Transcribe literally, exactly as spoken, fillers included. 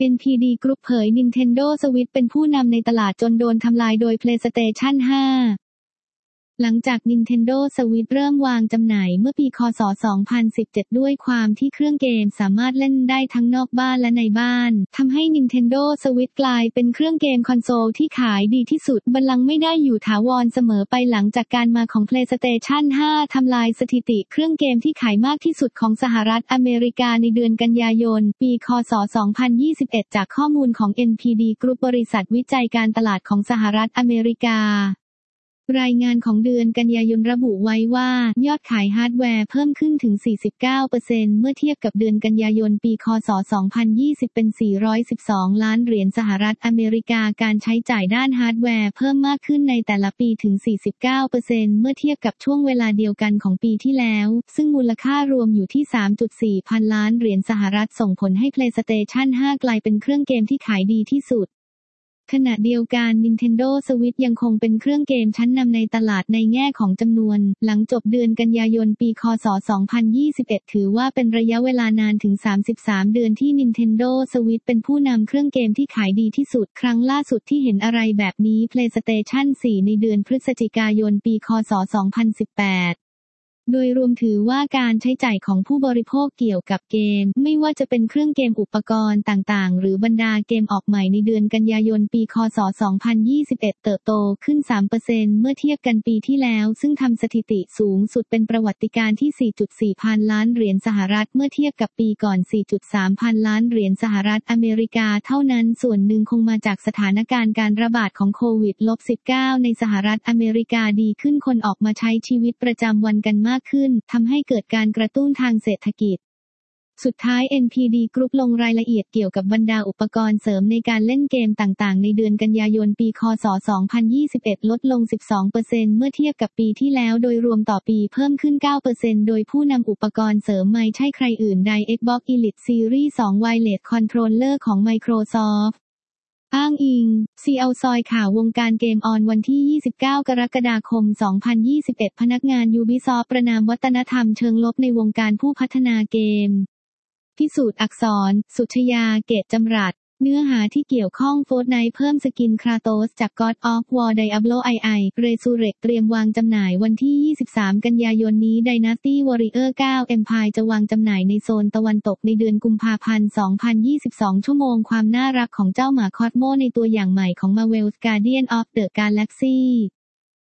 เอ็น พี ดี Group เผย Nintendo Switch เป็นผู้นำในตลาดจนโดนทำลายโดย PlayStation ห้า หลังจาก Nintendo Switch เริ่มวางจำหน่ายเมื่อปี ค.ศ. สองพันสิบเจ็ด ด้วยความที่เครื่องเกมสามารถเล่นได้ทั้งนอกบ้านและในบ้านทำให้ Nintendo Switch กลายเป็นเครื่องเกมคอนโซลที่ขายดีที่สุดบัลลังก์ไม่ได้อยู่ถาวรเสมอไปหลังจากการมาของ PlayStation ห้า ทำลายสถิติเครื่องเกมที่ขายมากที่สุดของสหรัฐอเมริกาในเดือนกันยายนปี ค.ศ. สองพันยี่สิบเอ็ด จากข้อมูลของ เอ็น พี ดี Group บริษัทวิจัยการตลาดของสหรัฐอเมริการายงานของเดือนกันยายนระบุไว้ว่ายอดขายฮาร์ดแวร์เพิ่มขึ้นถึง สี่สิบเก้าเปอร์เซ็นต์ เมื่อเทียบกับเดือนกันยายนปี ค.ศ. สองพันยี่สิบเป็น สี่ร้อยสิบสอง ล้านเหรียญสหรัฐอเมริกาการใช้จ่ายด้านฮาร์ดแวร์เพิ่มมากขึ้นในแต่ละปีถึง สี่สิบเก้าเปอร์เซ็นต์ เมื่อเทียบกับช่วงเวลาเดียวกันของปีที่แล้วซึ่งมูลค่ารวมอยู่ที่ สามจุดสี่ พันล้านเหรียญสหรัฐส่งผลให้ PlayStation ห้ากลายเป็นเครื่องเกมที่ขายดีที่สุดขณะเดียวกัน Nintendo Switch ยังคงเป็นเครื่องเกมชั้นนำในตลาดในแง่ของจำนวนหลังจบเดือนกันยายนปี ค.ศ. สองพันยี่สิบเอ็ด ถือว่าเป็นระยะเวลานานถึง สามสิบสาม เดือนที่ Nintendo Switch เป็นผู้นำเครื่องเกมที่ขายดีที่สุดครั้งล่าสุดที่เห็นอะไรแบบนี้ PlayStation สี่ ในเดือนพฤศจิกายนปี ค.ศ. สองพันสิบแปดโดยรวมถือว่าการใช้จ่ายของผู้บริโภคเกี่ยวกับเกมไม่ว่าจะเป็นเครื่องเกมอุปกรณ์ต่างๆหรือบรรดาเกมออกใหม่ในเดือนกันยายนปี ค.ศ. สองพันยี่สิบเอ็ด เติบโตขึ้น สามเปอร์เซ็นต์ เมื่อเทียบกันปีที่แล้วซึ่งทำสถิติสูงสุดเป็นประวัติการณ์ที่ สี่จุดสี่ พันล้านเหรียญสหรัฐเมื่อเทียบกับปีก่อน สี่จุดสาม พันล้านเหรียญสหรัฐอเมริกาเท่านั้นส่วนหนึ่งคงมาจากสถานการณ์การระบาดของโควิด สิบเก้า ในสหรัฐอเมริกาดีขึ้นคนออกมาใช้ชีวิตประจำวันกันมากขึ้นทำให้เกิดการกระตุ้นทางเศรษฐกิจสุดท้าย เอ็น พี ดี Group ลงรายละเอียดเกี่ยวกับบรรดาอุปกรณ์เสริมในการเล่นเกมต่างๆในเดือนกันยายนปี ค.ศ. สองพันยี่สิบเอ็ด ลดลง สิบสองเปอร์เซ็นต์ เมื่อเทียบกับปีที่แล้วโดยรวมต่อปีเพิ่มขึ้น เก้าเปอร์เซ็นต์ โดยผู้นำอุปกรณ์เสริมไม่ใช่ใครอื่นใด Xbox Elite Series สอง Wireless Controller ของ Microsoftอ้างอิง ซี แอล ซอยข่าววงการเกมออนวันที่ ยี่สิบเก้า กรกฎาคม สองพันยี่สิบเอ็ด พนักงาน Ubisoft ประณามวัฒนธรรมเชิงลบในวงการผู้พัฒนาเกมพิสูจน์อักษร สุชยา เกตจำรัดเนื้อหาที่เกี่ยวข้อง Fortnite เพิ่มสกินคราโตสจาก God of War Diablo ไอ ไอ Resurrect เตรียมวางจำหน่ายวันที่ ยี่สิบสาม กันยายนนี้ Dynasty Warrior เก้า Empire จะวางจำหน่ายในโซนตะวันตกในเดือนกุมภาพันธ์ สองพันยี่สิบสอง ชั่วโมงความน่ารักของเจ้าหมาคอสโมในตัวอย่างใหม่ของ Marvel's Guardian of the Galaxy